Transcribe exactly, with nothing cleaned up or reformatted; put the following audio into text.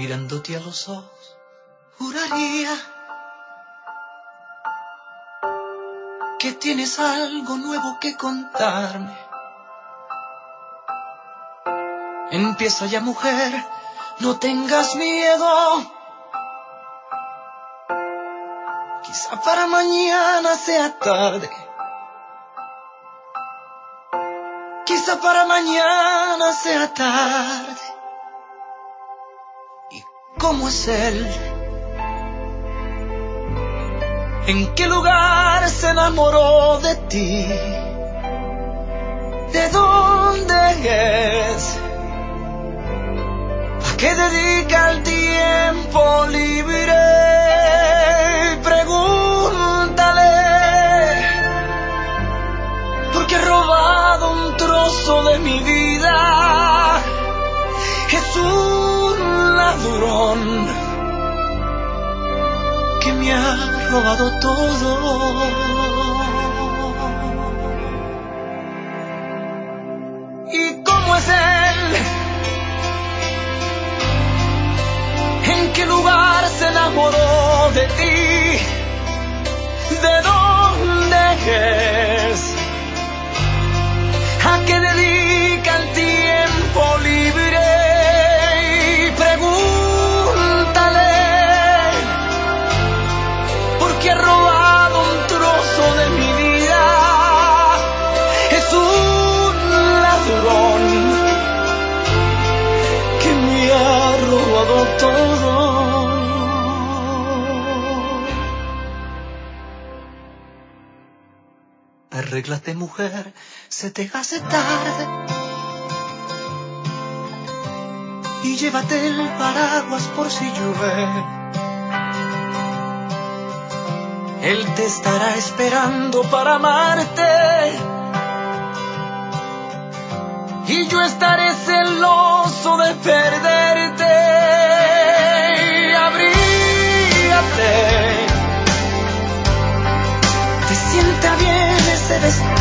mirándote a los ojos, juraría que tienes algo nuevo que contarme. Empieza ya, mujer, no tengas miedo. Quizá para mañana sea tarde. Quizá para mañana sea tarde. ¿Y cómo es él? ¿En qué lugar se enamoró de ti? ¿De dónde es? ¿A qué dedica el tiempo libre? Pregúntale, porque he robado un trozo de mi vida. Es un ladrón que me ha robado todo. ¿Y cómo es él? ¿En qué lugar se enamoró de ti? ¿De dónde es? ¿A qué dedica el tiempo libre? Y pregúntale, porque he robado un trozo de mi vida. Es un ladrón que me ha robado todo. Arréglate, mujer, se te hace tarde. Y llévate el paraguas por si llueve. Él te estará esperando para amarte. Y yo estaré celoso de perderte. Abrígate. Te sienta bien ese vestido